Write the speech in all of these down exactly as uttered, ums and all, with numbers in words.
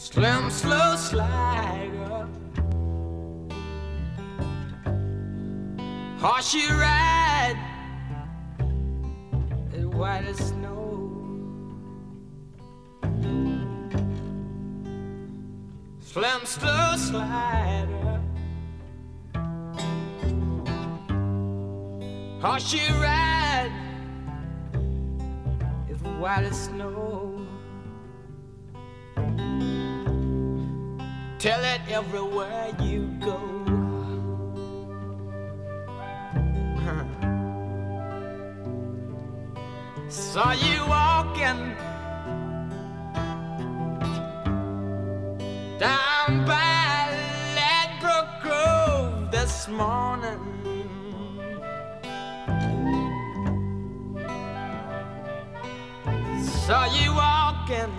Slim, slow slider, horse you ride, as white as snow. Slim, slow slider, horse you ride, as white as snow. Tell it everywhere you go. Saw you walking down by Ladbroke Grove this morning. Saw you walking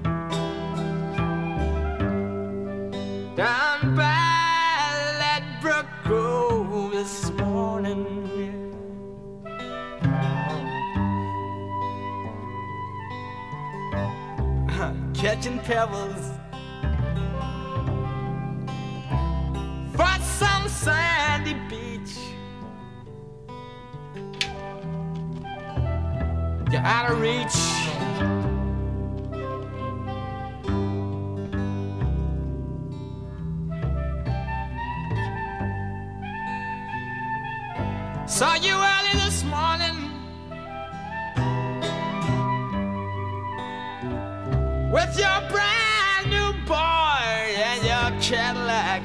down by Ladbroke Grove this morning. Catching pebbles for some sandy beach. You're out of reach. Saw you early this morning with your brand new boy and your Cadillac.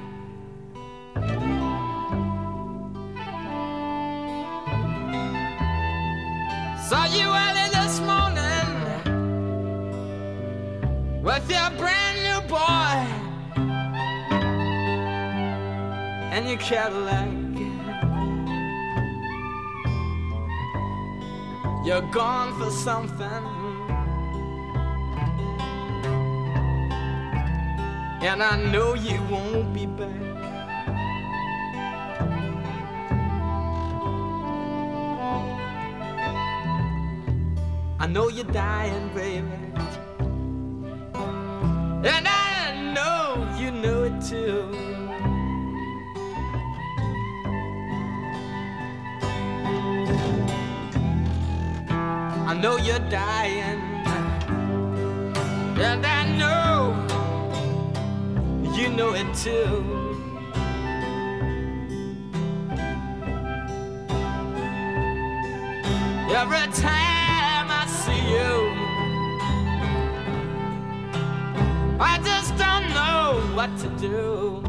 Saw you early this morning with your brand new boy and your Cadillac. You're gone for something, and I know you won't be back. I know you're dying, baby, and I know you know it too. I know you're dying, and I know you know it too. Every time I see you, I just don't know what to do.